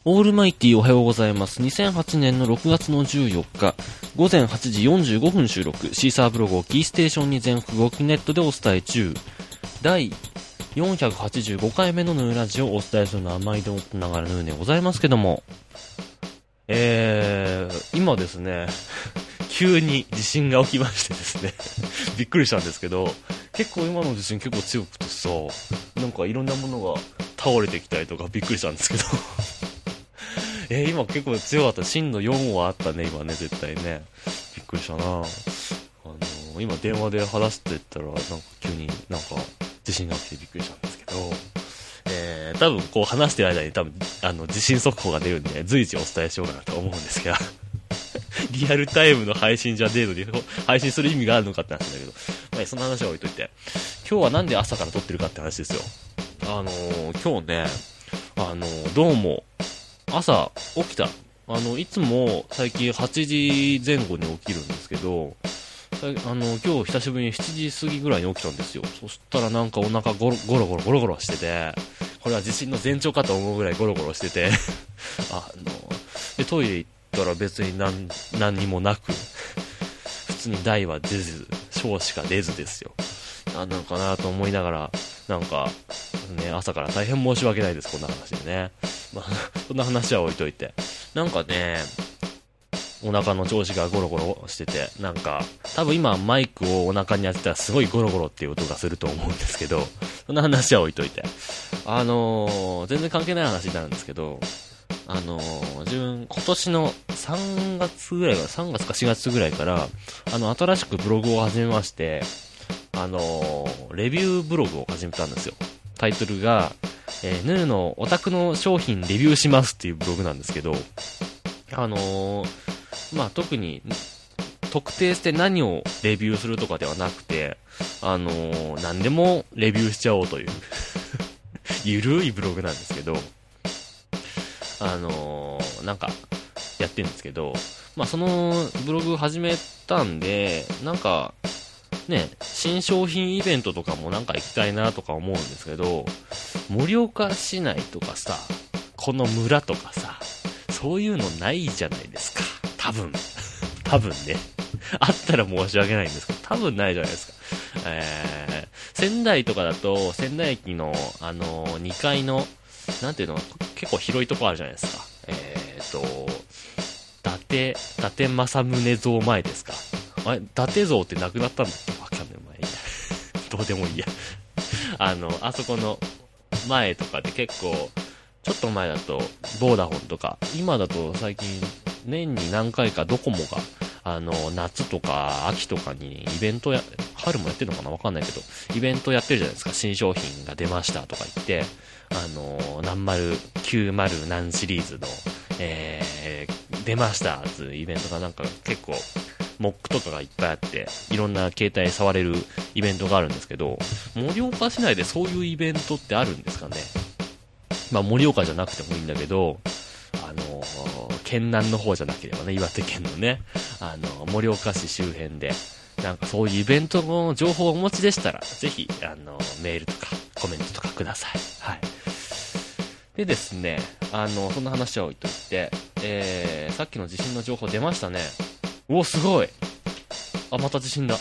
オールマイティおはようございます。2008年の6月の14日、午前8時45分収録、シーサーブログをキーステーションに全国5機ネットでお伝え中、第485回目のヌーラジオをお伝えするのは毎度ながらヌーでございますけども、今ですね、急に地震が起きましてですね、びっくりしたんですけど、結構今の地震結構強くてさ、なんかいろんなものが倒れてきたりとかびっくりしたんですけど、今結構強かった。震度4はあったね、今ね、絶対ね。びっくりしたな。今電話で話してたら、なんか急になんか地震が起きてびっくりしたんですけど、多分こう話してる間に多分、地震速報が出るんで、随時お伝えしようかなと思うんですが、リアルタイムの配信じゃねえのに、配信する意味があるのかって話なんだけど、まあ、その話は置いといて、今日はなんで朝から撮ってるかって話ですよ。今日ね、どうも、朝起きた。いつも最近8時前後に起きるんですけど、今日久しぶりに7時過ぎぐらいに起きたんですよ。そしたらなんかお腹ゴロゴロしてて、これは地震の前兆かと思うぐらいゴロゴロしてて、で、トイレ行ったら別に何にもなく、普通に大は出ず、小しか出ずですよ。なんなのかなと思いながら、なんか、ね、朝から大変申し訳ないです、こんな話でね。まあ、そんな話は置いといて。なんかね、お腹の調子がゴロゴロしてて、なんか、多分今マイクをお腹に当てたらすごいゴロゴロっていう音がすると思うんですけど、そんな話は置いといて。全然関係ない話になるんですけど、自分、今年の3月ぐらいから、3月か4月ぐらいから、新しくブログを始めまして、レビューブログを始めたんですよ。タイトルが、ヌーのオタクの商品レビューしますっていうブログなんですけど、まあ、特に、特定して何をレビューするとかではなくて、何でもレビューしちゃおうという、ゆるいブログなんですけど、なんか、やってるんですけど、まあ、そのブログを始めたんで、なんか、ね、新商品イベントとかもなんか行きたいなとか思うんですけど、盛岡市内とかさ、この村とかさ、そういうのないじゃないですか。多分ね。あったら申し訳ないんですけど、多分ないじゃないですか。仙台とかだと、仙台駅の、2階の、なんていうの、結構広いとこあるじゃないですか。伊達政宗像前ですか。あれ、伊達像ってなくなったんだっけ？わかんない。どうでもいいや。あそこの前とかで結構、ちょっと前だと、ボーダフォンとか、今だと最近、年に何回かドコモが、夏とか秋とかにイベント春もやってるのかなわかんないけど、イベントやってるじゃないですか。新商品が出ましたとか言って、何丸、90何シリーズの、出ましたっていうイベントがなんか結構、モックとかがいっぱいあって、いろんな携帯触れるイベントがあるんですけど、盛岡市内でそういうイベントってあるんですかね。まあ盛岡じゃなくてもいいんだけど、県南の方じゃなければね、岩手県のね、盛岡市周辺で、なんかそういうイベントの情報をお持ちでしたら、ぜひ、メールとかコメントとかください。はい。でですね、そんな話は置いといて、さっきの地震の情報出ましたね。お、すごい。あ、また地震だ。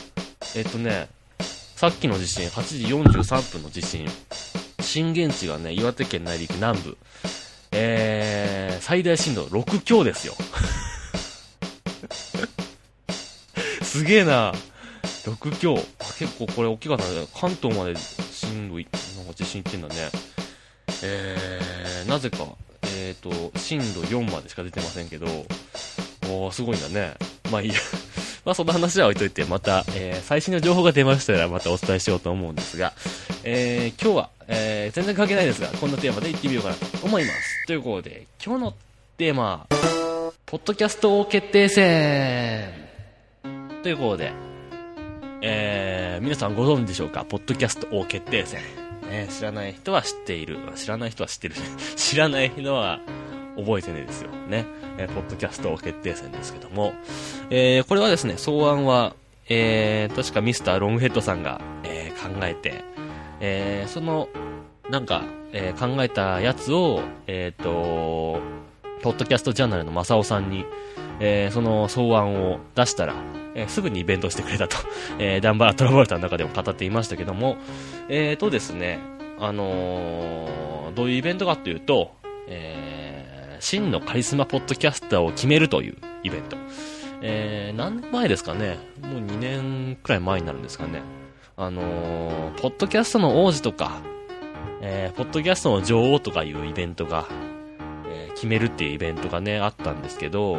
さっきの地震、8時43分の地震。震源地がね、岩手県内陸南部。最大震度6強ですよ。すげえな。6強。結構これ大きかったね。関東まで震度、なんか地震いってんだね。なぜか、震度4までしか出てませんけど、すごいんだね。まあいいや。まあそんな話は置いといて、また、最新の情報が出ましたらまたお伝えしようと思うんですが、今日は、全然関係ないですが、こんなテーマでいってみようかなと思います。ということで、今日のテーマ、ポッドキャスト王決定戦ということで、皆さんご存知でしょうか？ポッドキャスト王決定戦。知らない人は知っている。知らない人は知ってる。知らない人は覚えてねえですよ。ね。ポッドキャスト王決定戦ですけども、これはですね、草案は、確かミスターロングヘッドさんが、考えて、そのなんか、考えたやつを、ポッドキャストジャーナルの正雄さんに、その草案を出したら、すぐにイベントしてくれたと、ダンバラトラボルタの中でも語っていましたけども、ですね、どういうイベントかというと、真のカリスマポッドキャスターを決めるというイベント。何年前ですかね、もう2年くらい前になるんですかね。ポッドキャストの王子とか、ポッドキャストの女王とかいうイベントが、決めるっていうイベントがね、あったんですけど、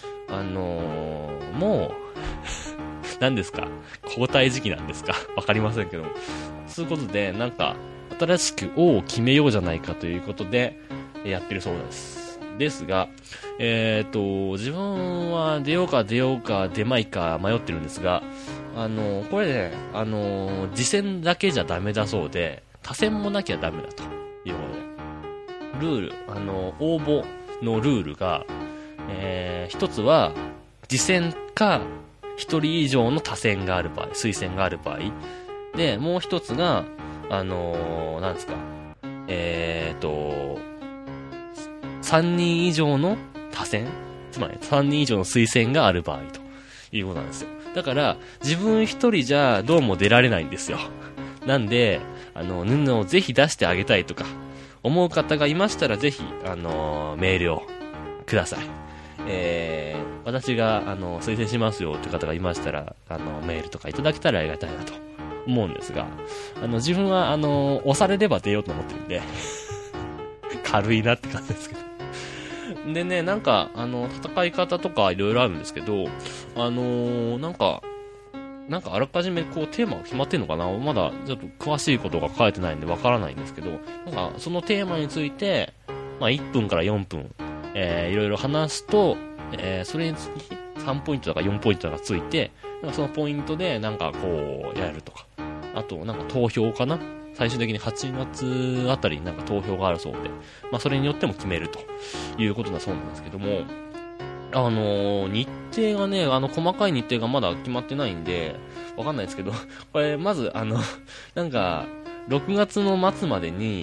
もう、何ですか、交代時期なんですかわかりませんけど、そういうことで、なんか、新しく王を決めようじゃないかということで、やってるそうです。ですが、自分は出ようか出まいか迷ってるんですが、これね、次戦だけじゃダメだそうで、他戦もなきゃダメだということで、ルール、応募のルールが、一つは、次戦か、一人以上の他戦がある場合、推薦がある場合、で、もう一つが、なんですか、3人以上の他選、つまり3人以上の推薦がある場合ということなんですよ。だから自分一人じゃどうも出られないんですよ。なんで布をぜひ出してあげたいとか思う方がいましたら、ぜひメールをください。私が推薦しますよという方がいましたらメールとかいただけたらありがたいなと思うんですが、自分は押されれば出ようと思ってるんで軽いなって感じですけど。でね、なんか、戦い方とかいろいろあるんですけど、なんかあらかじめこうテーマが決まってんのかな、まだちょっと詳しいことが書いてないんでわからないんですけど、なんかそのテーマについて、まあ1分から4分、いろいろ話すと、それにつき3ポイントとか4ポイントがついて、なんかそのポイントでなんかこうやるとか、あとなんか投票かな、最終的に8月あたりになんか投票があるそうで、まあそれによっても決めるということだそうなんですけども、日程がね、細かい日程がまだ決まってないんで、わかんないですけど、これまずなんか、6月の末までに、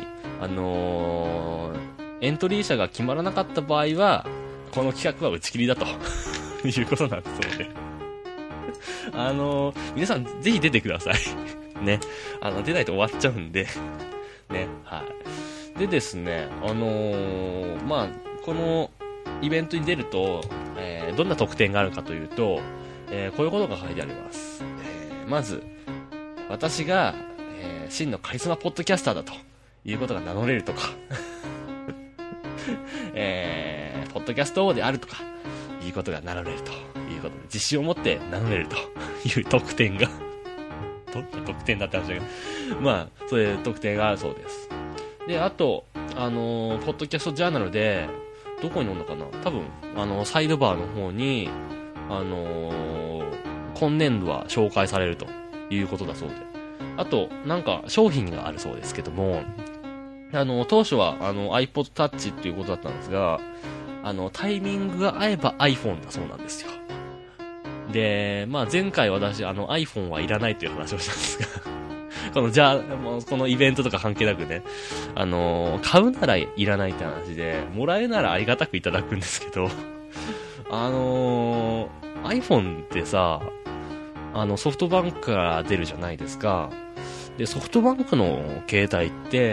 エントリー者が決まらなかった場合は、この企画は打ち切りだということなんですので、皆さんぜひ出てください。ね。出ないと終わっちゃうんで。ね。はい。でですね、まあ、このイベントに出ると、どんな特典があるかというと、こういうことが書いてあります。まず、私が、真のカリスマポッドキャスターだということが名乗れるとか、ポッドキャスト王であるとか、いうことが名乗れるということで、自信を持って名乗れるという特典が、どんな特典だって話だけど、まあ、そういう特典があるそうです。で、あと、ポッドキャストジャーナルで、どこに載るのかな、多分、サイドバーの方に、今年度は紹介されるということだそうで。あと、なんか、商品があるそうですけども、当初は、iPod Touch っていうことだったんですが、タイミングが合えば iPhone だそうなんですよ。で、まあ前回私、iPhone はいらないという話をしたんですが、もうこのイベントとか関係なくね、買うならいらないって話で、もらえるならありがたくいただくんですけど、iPhone ってさ、ソフトバンクから出るじゃないですか。で、ソフトバンクの携帯って、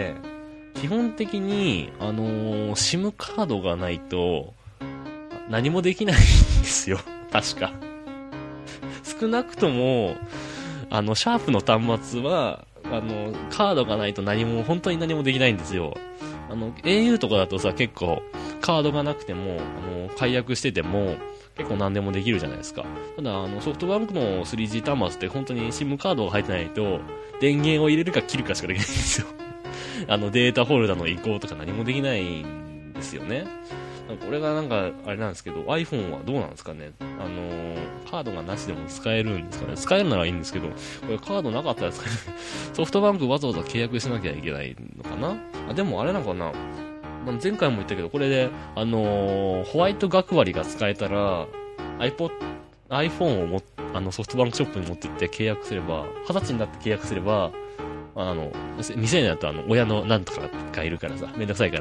基本的に、SIM カードがないと、何もできないんですよ。確か。少なくとも、シャープの端末は、カードがないと本当に何もできないんですよ。au とかだとさ、結構、カードがなくても、解約してても、結構何でもできるじゃないですか。ただ、ソフトバンクの 3G 端末って本当に SIM カードが入ってないと、電源を入れるか切るかしかできないんですよ。データフォルダの移行とか何もできないんですよね。これがなんか、あれなんですけど、iPhone はどうなんですかね。カードがなしでも使えるんですかね。使えるならいいんですけど、これカードなかったら使えない。ソフトバンクわざわざ契約しなきゃいけないのかな。でもあれなのかな。前回も言ったけど、これで、ホワイト学割が使えたら、iPhone をソフトバンクショップに持ってって契約すれば、20歳になって契約すれば、 未成年だと親のなんとかがいるからさ、めんどくさいから、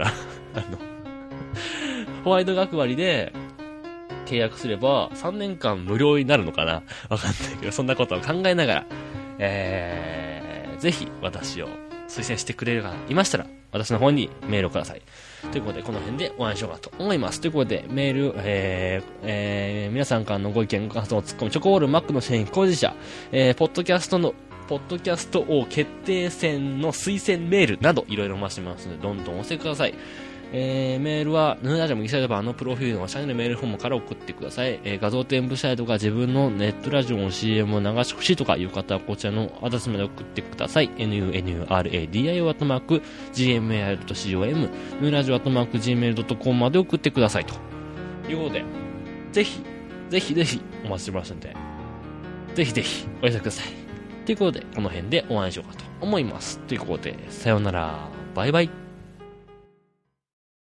ホワイト学割で契約すれば、3年間無料になるのかなわかんないけど、そんなことを考えながら、ぜひ私を推薦してくれる方がいましたら、私の方にメールをください。ということで、この辺でお会いしようかと思います。ということで、メール、皆さんからのご意見、ご感想、ツッコミ、チョコボール、マックの製品工事者、ポッドキャストを決定戦の推薦メールなど、いろいろお待ちしてますので、どんどんお寄せください。メールは、ヌーラジオ右サイドバーのプロフィールの下にのメールフォームから送ってください。画像添付したいとか、自分のネットラジオの CM を流してほしいとかいう方は、こちらのアドレスまで送ってください。nunuradio@gmail.com、ヌーラジオ@gmail.com まで送ってくださいと。いうことで、ぜひお待ちしてますので、ぜひお寄せください。ということで、この辺でお会いしようかと思います。ということで、さようなら、バイバイ。